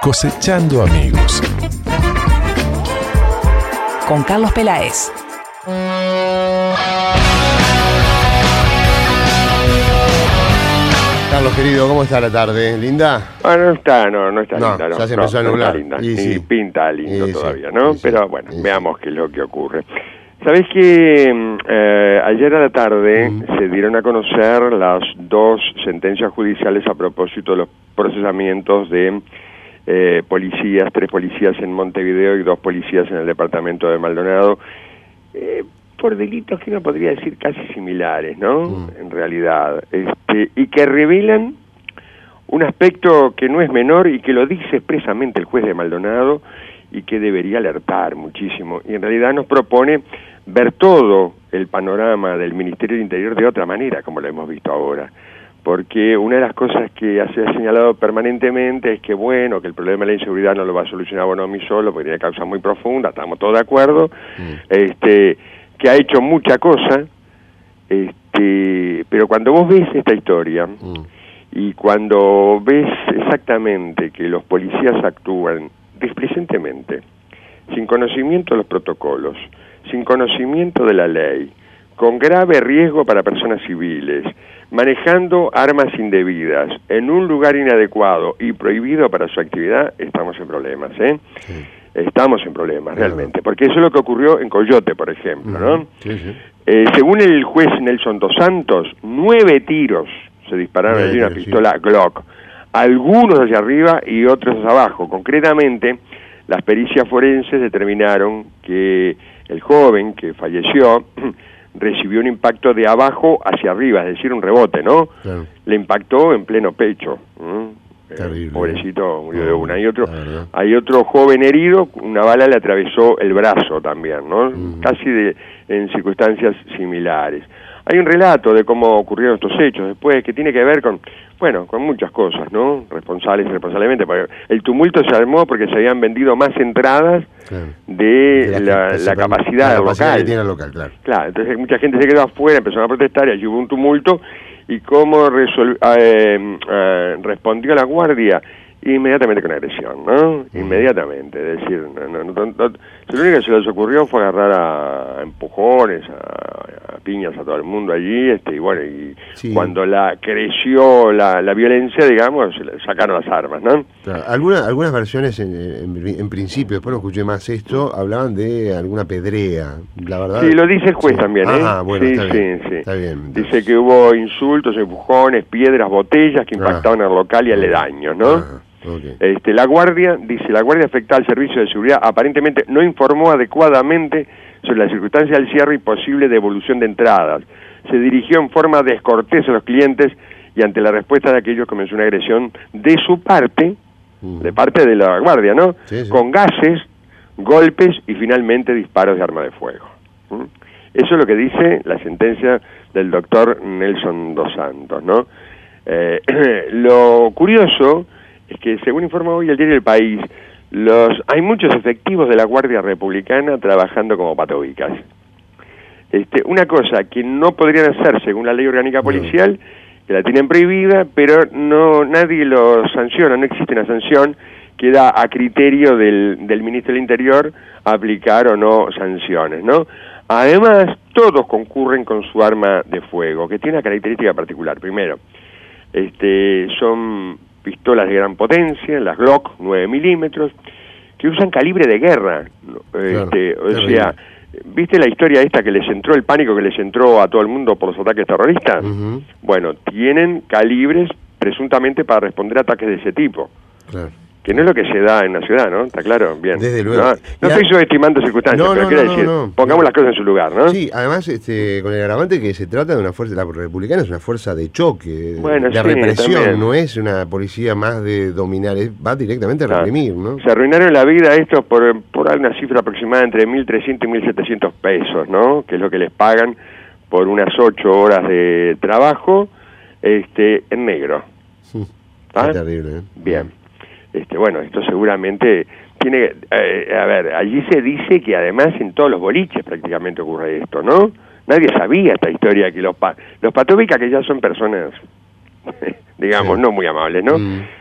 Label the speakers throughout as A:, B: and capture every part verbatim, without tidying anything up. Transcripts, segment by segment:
A: Cosechando amigos.
B: Con Carlos Peláez.
C: Carlos, querido, ¿cómo está la tarde? ¿Linda?
D: Bueno, no está, no, no está
C: no,
D: linda. No,
C: ya se
D: no,
C: empezó a
D: no
C: nublar.
D: está linda.
C: Y
D: Ni
C: sí.
D: pinta lindo
C: Y
D: todavía,
C: sí,
D: ¿no?
C: y sí,
D: Pero bueno,
C: y
D: veamos qué es lo que ocurre. ¿Sabés que eh, ayer a la tarde
C: Mm.
D: se dieron a conocer las dos sentencias judiciales a propósito de los procesamientos de eh, policías, tres policías en Montevideo y dos policías en el departamento de Maldonado, eh, por delitos que uno podría decir casi similares, ¿no?
C: Mm.
D: En realidad, este, y que revelan un aspecto que no es menor y que lo dice expresamente el juez de Maldonado y que debería alertar muchísimo. Y en realidad nos propone ver todo el panorama del Ministerio del Interior de otra manera, como lo hemos visto ahora. Porque una de las cosas que se ha señalado permanentemente es que, bueno, que el problema de la inseguridad no lo va a solucionar Bonomi solo, porque tiene causas muy profundas, estamos todos de acuerdo, mm. este, que ha hecho mucha cosa, este, pero cuando vos ves esta historia, mm. y cuando ves exactamente que los policías actúan displicentemente, sin conocimiento de los protocolos, sin conocimiento de la ley, con grave riesgo para personas civiles, manejando armas indebidas, en un lugar inadecuado y prohibido para su actividad, estamos en problemas, ¿eh? Sí. Estamos en problemas, claro. Realmente, porque eso es lo que ocurrió en Coyote, por ejemplo, uh-huh. ¿no? Sí, sí. Eh, según el juez Nelson Dos Santos, nueve tiros se dispararon allí, una pistola Glock, algunos hacia arriba y otros hacia abajo. Concretamente, las pericias forenses determinaron que el joven que falleció recibió un impacto de abajo hacia arriba, es decir, un rebote, ¿no? Claro. Le impactó en pleno pecho. ¿eh? Terrible, eh, pobrecito, murió de una. Hay otro, hay otro joven herido, una bala le atravesó el brazo también, ¿no? Mm. Casi de, en circunstancias similares. Hay un relato de cómo ocurrieron estos hechos después, que tiene que ver con, bueno, con muchas cosas, ¿no? Responsables y responsablemente. Porque el tumulto se armó porque se habían vendido más entradas claro. de, de la, la, la capacidad del local.
C: Que tiene el local, claro.
D: Claro, entonces mucha gente se quedó afuera, empezaron a protestar y allí hubo un tumulto. ¿Y cómo resol- eh, eh, respondió la guardia? Inmediatamente con agresión, ¿no? Inmediatamente, es decir, no, no, no, no, lo único que se les ocurrió fue agarrar a empujones, a, a piñas a todo el mundo allí, este, y bueno, y sí. Cuando la creció la, la violencia, digamos, sacaron las armas, ¿no?
C: Claro. Algunas, algunas versiones, en, en, en principio, después no escuché más esto, hablaban de alguna pedrea, la verdad.
D: Sí, lo dice el juez sí. también, ¿eh?
C: Ah, bueno,
D: sí,
C: está,
D: sí,
C: bien,
D: sí.
C: está bien.
D: Dice que hubo insultos, empujones, piedras, botellas que impactaban ah. al local y aledaños, ¿no? Ah. Okay. Este, la guardia, dice, la guardia afectada al servicio de seguridad aparentemente no informó adecuadamente sobre las circunstancias del cierre y posible devolución de entradas. Se dirigió en forma descortés a los clientes y ante la respuesta de aquellos comenzó una agresión de su parte, uh-huh. de parte de la guardia, ¿no? Sí, sí. Con gases, golpes y finalmente disparos de arma de fuego. ¿Mm? Eso es lo que dice la sentencia del doctor Nelson Dos Santos, ¿no? Eh, lo curioso es que, según informa hoy el diario El País, los hay muchos efectivos de la Guardia Republicana trabajando como patobicas. Este, una cosa que no podrían hacer según la ley orgánica policial, que la tienen prohibida, pero no nadie lo sanciona, no existe una sanción, queda a criterio del, del ministro del Interior aplicar o no sanciones, ¿no? Además, todos concurren con su arma de fuego, que tiene una característica particular. Primero, este, son pistolas de gran potencia, las Glock nueve milímetros, que usan calibre de guerra. Este, claro, o sea, ¿viste la historia esta que les entró, el pánico que les entró a todo el mundo por los ataques terroristas? Uh-huh. Bueno, tienen calibres presuntamente para responder a ataques de ese tipo. Claro. Que no es lo que se da en la ciudad, ¿no? ¿Está claro? Bien.
C: Desde luego.
D: No, no estoy subestimando circunstancias,
C: no,
D: pero
C: no,
D: quiero
C: no,
D: decir,
C: no, no.
D: pongamos las cosas en su lugar, ¿no?
C: Sí, además, este, con el agravante que se trata de una fuerza, la republicana es una fuerza de choque,
D: bueno,
C: de
D: sí,
C: represión,
D: también.
C: No es una policía más de dominar, es, va directamente a
D: claro.
C: reprimir, ¿no?
D: Se arruinaron la vida estos por, por una cifra aproximada entre mil trescientos y mil setecientos pesos, ¿no? Que es lo que les pagan por unas ocho horas de trabajo, este, en negro.
C: ¿Ah? Es terrible, ¿eh?
D: Bien. Este, bueno, esto seguramente tiene, eh, a ver, allí se dice que además en todos los boliches prácticamente ocurre esto, ¿no? Nadie sabía esta historia, que los pa los patobicas, que ya son personas, digamos, sí. no muy amables, ¿no? Mm.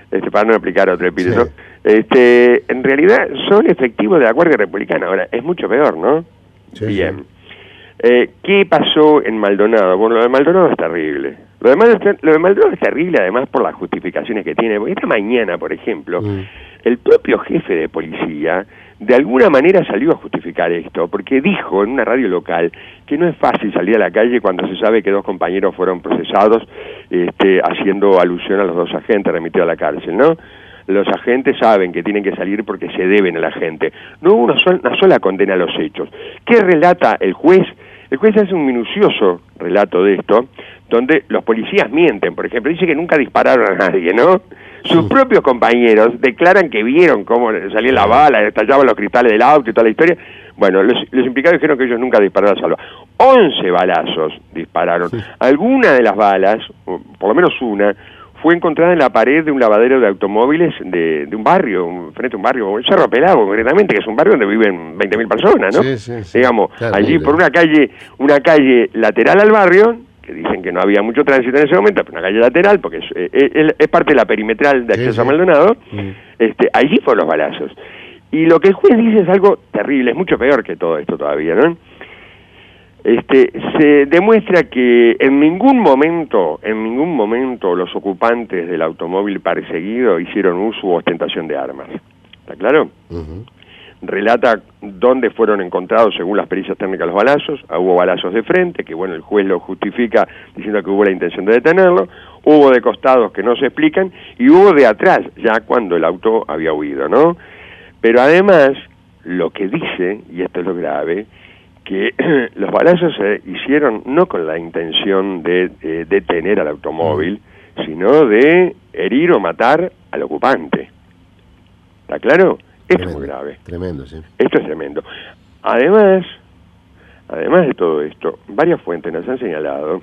D: este, para no explicar otro epíteto,
C: Sí.
D: este, en realidad son efectivos de la Guardia Republicana. Ahora, es mucho peor, ¿no?
C: Sí,
D: Bien.
C: sí.
D: Eh, ¿Qué pasó en Maldonado? Bueno, lo de Maldonado es terrible. Lo de Maldonado, lo de Maldonado es terrible además por las justificaciones que tiene. Porque esta mañana, por ejemplo,
C: Mm.
D: el propio jefe de policía de alguna manera salió a justificar esto, porque dijo en una radio local que no es fácil salir a la calle cuando se sabe que dos compañeros fueron procesados, este, haciendo alusión a los dos agentes remitidos a la cárcel, ¿no? Los agentes saben que tienen que salir porque se deben a la gente. No hubo una sola, una sola condena a los hechos. ¿Qué relata el juez? El juez hace un minucioso relato de esto, donde los policías mienten, por ejemplo, dice que nunca dispararon a nadie, ¿no? Sus propios compañeros declaran que vieron cómo salía la bala, estallaban los cristales del auto y toda la historia. Bueno, los, los implicados dijeron que ellos nunca dispararon a salva. once balazos dispararon. Alguna de las balas, o por lo menos una, fue encontrada en la pared de un lavadero de automóviles de, de un barrio, un, frente a un barrio, el Cerro Pelado concretamente, que es un barrio donde viven veinte mil personas, ¿no?
C: Sí, sí, sí.
D: Digamos,
C: Terrible.
D: allí por una calle, una calle lateral al barrio, que dicen que no había mucho tránsito en ese momento, pero una calle lateral, porque es, es, es parte de la perimetral de acceso
C: sí,
D: a
C: sí.
D: Maldonado,
C: Mm.
D: este, allí fueron los balazos. Y lo que el juez dice es algo terrible, es mucho peor que todo esto todavía, ¿no? Este, se demuestra que en ningún momento, en ningún momento los ocupantes del automóvil perseguido hicieron uso u ostentación de armas. ¿Está claro?
C: Ujú.
D: Relata dónde fueron encontrados según las pericias técnicas los balazos. Ah, hubo balazos de frente, que bueno, el juez lo justifica diciendo que hubo la intención de detenerlo. Hubo de costados que no se explican, y hubo de atrás, ya cuando el auto había huido, ¿no? Pero además, lo que dice, y esto es lo grave, que los balazos se hicieron no con la intención de eh, detener al automóvil, sino de herir o matar al ocupante. ¿Está claro? Esto
C: Tremendo,
D: es muy grave.
C: Tremendo, sí.
D: Esto es tremendo. Además, además de todo esto, varias fuentes nos han señalado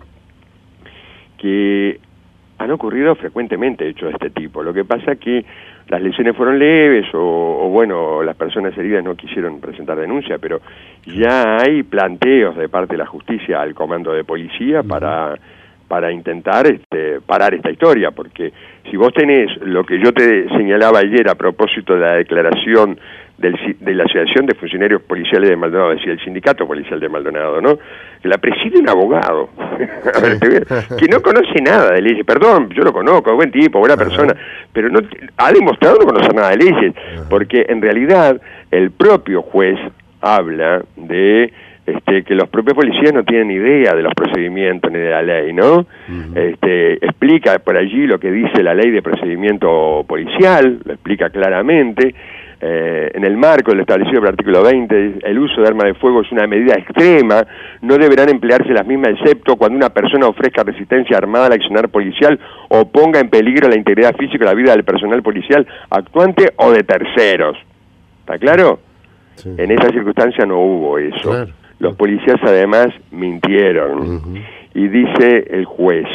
D: que han ocurrido frecuentemente hechos de este tipo. Lo que pasa que las lesiones fueron leves o, o bueno, las personas heridas no quisieron presentar denuncia, pero ya hay planteos de parte de la justicia al comando de policía uh-huh. para para intentar este, parar esta historia, porque si vos tenés lo que yo te señalaba ayer a propósito de la declaración del, de la Asociación de Funcionarios Policiales de Maldonado, es decir, el Sindicato Policial de Maldonado, ¿no? Que la preside un abogado, a ver, que no conoce nada de leyes, perdón, yo lo conozco, buen tipo, buena persona, uh-huh. pero no ha demostrado no conocer nada de leyes, uh-huh. porque en realidad el propio juez habla de Este, que los propios policías no tienen idea de los procedimientos ni de la ley, ¿no? Uh-huh. Este, explica por allí lo que dice la ley de procedimiento policial, lo explica claramente. Eh, en el marco del establecido por el artículo veinte, el uso de arma de fuego es una medida extrema, no deberán emplearse las mismas excepto cuando una persona ofrezca resistencia armada al accionar policial o ponga en peligro la integridad física o la vida del personal policial actuante o de terceros. ¿Está claro? Sí. En esa circunstancia no hubo eso. Claro. Los policías además mintieron. Uh-huh. Y dice el juez,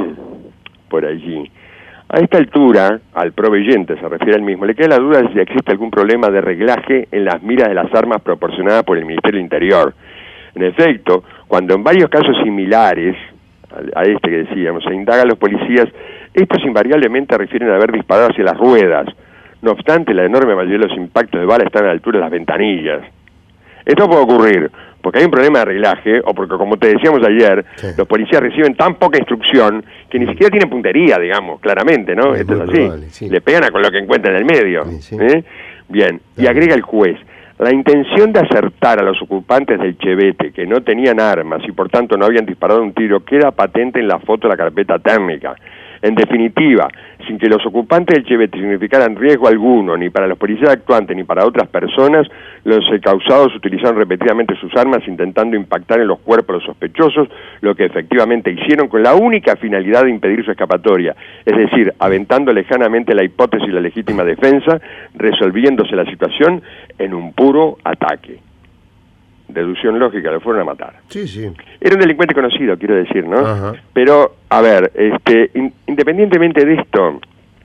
D: por allí, a esta altura, al proveyente, se refiere al mismo, le queda la duda de si existe algún problema de reglaje en las miras de las armas proporcionadas por el Ministerio del Interior. En efecto, cuando en varios casos similares a este que decíamos, se indagan a los policías, estos invariablemente refieren a haber disparado hacia las ruedas. No obstante, la enorme mayoría de los impactos de bala están a la altura de las ventanillas. Esto puede ocurrir porque hay un problema de reglaje, o porque, como te decíamos ayer, sí. los policías reciben tan poca instrucción que ni siquiera tienen puntería, digamos, claramente, ¿no? Sí, esto es así. Probable, sí. Le pegan a con lo que encuentran en el medio. Sí, sí. ¿Eh? Bien, claro. Y agrega el juez, la intención de acertar a los ocupantes del Chevette, que no tenían armas y por tanto no habían disparado un tiro, queda patente en la foto de la carpeta térmica. En definitiva, sin que los ocupantes del Chevette significaran riesgo alguno, ni para los policías actuantes ni para otras personas, los causados utilizaron repetidamente sus armas intentando impactar en los cuerpos de los sospechosos, lo que efectivamente hicieron con la única finalidad de impedir su escapatoria, es decir, aventando lejanamente la hipótesis de la legítima defensa, resolviéndose la situación en un puro ataque. Deducción lógica, lo fueron a matar.
C: Sí, sí.
D: Era un delincuente conocido, quiero decir, ¿no?
C: Ajá.
D: Pero, a ver, este, in, independientemente de esto,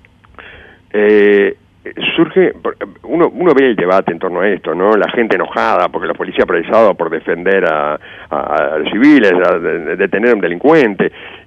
D: eh, surge, uno, uno ve el debate en torno a esto, ¿no? La gente enojada porque los policías presionados por defender a, a, a los civiles, a, de, detener a un delincuente.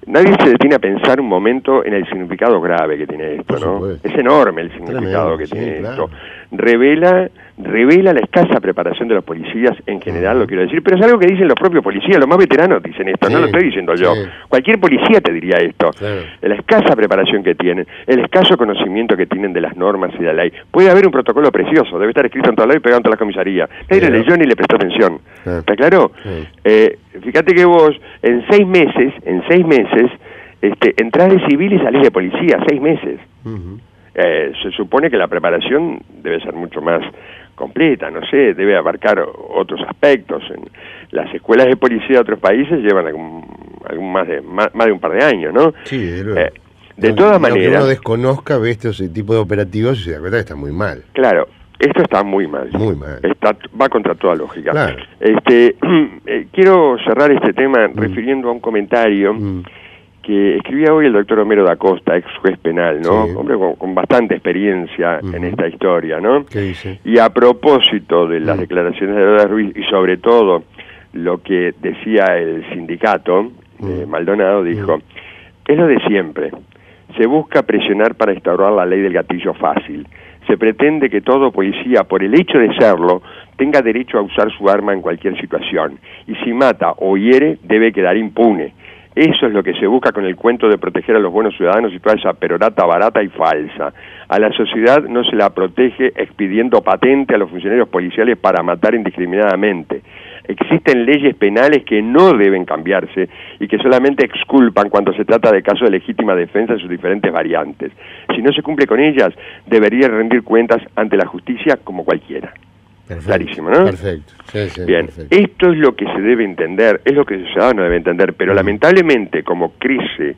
D: nadie se detiene a pensar un momento en el significado grave que tiene esto,
C: Por
D: ¿no?
C: supuesto.
D: Es enorme el significado
C: Tremendo,
D: que
C: sí,
D: tiene
C: claro.
D: esto. Revela, revela la escasa preparación de los policías en general,
C: Uh-huh.
D: lo quiero decir, pero es algo que dicen los propios policías, los más veteranos dicen esto,
C: Sí,
D: no lo estoy diciendo yo.
C: sí.
D: Cualquier policía te diría esto.
C: Claro.
D: La escasa preparación que tienen, el escaso conocimiento que tienen de las normas y de la ley. Puede haber un protocolo precioso, debe estar escrito en toda la ley y pegado en toda la comisaría. Nadie
C: Claro.
D: lo leyó ni le prestó atención.
C: Claro.
D: ¿Está claro?
C: Sí.
D: Eh, fíjate que vos, en seis meses, en seis meses, este, entrás de civil y salís de policía, seis meses.
C: Uh-huh.
D: Eh, se supone que la preparación debe ser mucho más completa, no sé, debe abarcar otros aspectos. En las escuelas de policía de otros países llevan algún, algún más, de, más, más de un par de años, ¿no?
C: Sí, desde luego.
D: Eh, de
C: Lo-
D: todas
C: lo que
D: maneras,
C: uno desconozca, ve este tipo de operativos y se da cuenta que está muy mal.
D: claro, esto está muy mal.
C: Muy mal.
D: Está, va contra toda lógica.
C: Claro.
D: Este, eh, quiero cerrar este tema mm. refiriendo a un comentario
C: Mm.
D: que escribía hoy el doctor Homero da Costa, ex juez penal, ¿no?
C: Sí.
D: Hombre con, con bastante experiencia
C: Uh-huh.
D: en esta historia, ¿no?
C: ¿Qué dice?
D: Y a propósito de las
C: Mm.
D: declaraciones de Lola Ruiz y sobre todo lo que decía el sindicato, eh,
C: Mm.
D: Maldonado dijo, es lo de siempre, se busca presionar para instaurar la ley del gatillo fácil, se pretende que todo policía, por el hecho de serlo, tenga derecho a usar su arma en cualquier situación, y si mata o hiere, debe quedar impune. Eso es lo que se busca con el cuento de proteger a los buenos ciudadanos y toda esa perorata barata y falsa. A la sociedad no se la protege expidiendo patente a los funcionarios policiales para matar indiscriminadamente. Existen leyes penales que no deben cambiarse y que solamente exculpan cuando se trata de casos de legítima defensa en sus diferentes variantes. Si no se cumple con ellas, debería rendir cuentas ante la justicia como cualquiera.
C: Perfecto.
D: Clarísimo, ¿no?
C: Perfecto. Sí, sí,
D: Bien,
C: perfecto.
D: esto es lo que se debe entender, es lo que el ciudadano debe entender, pero
C: Mm.
D: lamentablemente como crece,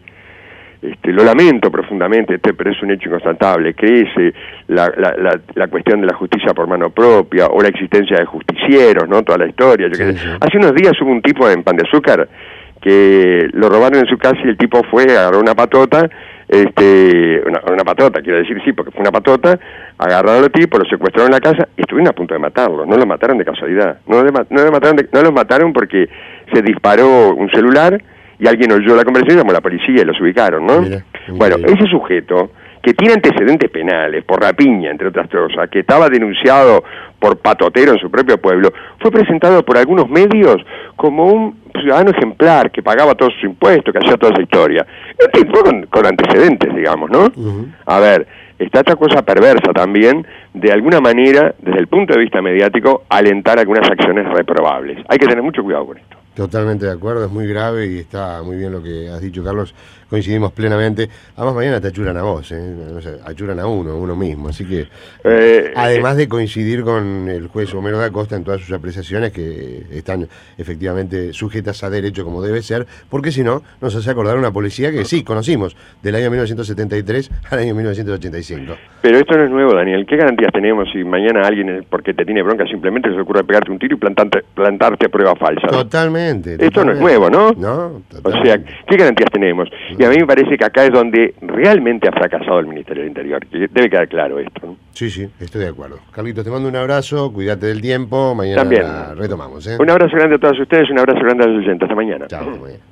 D: este, lo lamento profundamente, este, pero es un hecho inconstatable, crece la, la, la, la cuestión de la justicia por mano propia o la existencia de justicieros, ¿no? Toda la historia. Yo
C: Sí,
D: qué sé.
C: sí.
D: Hace unos días hubo un tipo en Pan de Azúcar que lo robaron en su casa y el tipo fue, agarró una patota, este, una, una patota, quiero decir, sí, porque fue una patota, agarraron al tipo, lo secuestraron en la casa y estuvieron a punto de matarlo, no lo mataron de casualidad, no, le, no, le mataron de, no los mataron porque se disparó un celular y alguien oyó la conversación y llamó a la policía y los ubicaron, ¿no?
C: Mira,
D: bueno,
C: increíble.
D: ese sujeto que tiene antecedentes penales por rapiña, entre otras cosas, que estaba denunciado por patotero en su propio pueblo, fue presentado por algunos medios como un ciudadano ejemplar que pagaba todos sus impuestos, que hacía toda esa historia. Un tipo con, con antecedentes, digamos, ¿no?
C: Uh-huh.
D: A ver, está esta cosa perversa también, de alguna manera, desde el punto de vista mediático, alentar algunas acciones reprobables. Hay que tener mucho cuidado con esto.
C: Totalmente de acuerdo, es muy grave y está muy bien lo que has dicho, Carlos. Coincidimos plenamente. Además, mañana te achuran a vos, ¿eh? No sé, achuran a uno, a uno mismo. Así que,
D: Eh,
C: además de coincidir con el juez Homero da Costa en todas sus apreciaciones, que están efectivamente sujetas a derecho como debe ser, porque si no, nos hace acordar una policía que sí, conocimos, del año mil novecientos setenta y tres al año mil novecientos ochenta y cinco.
D: Pero esto no es nuevo, Daniel. ¿Qué garantías tenemos si mañana alguien, porque te tiene bronca, simplemente se le ocurre pegarte un tiro y plantarte, plantarte prueba falsa?
C: Totalmente.
D: Esto no es
C: totalmente.
D: nuevo, ¿no?
C: No,
D: O
C: totalmente.
D: sea, ¿qué garantías tenemos? Y a mí me parece que acá es donde realmente ha fracasado el Ministerio del Interior. Que debe quedar claro esto, ¿no?
C: Sí, sí, estoy de acuerdo. Carlitos, te mando un abrazo, cuídate del tiempo, mañana
D: También.
C: la retomamos. ¿eh?
D: Un abrazo grande a todos ustedes, un abrazo grande a los oyentes. Hasta mañana.
C: Chao, hasta mañana.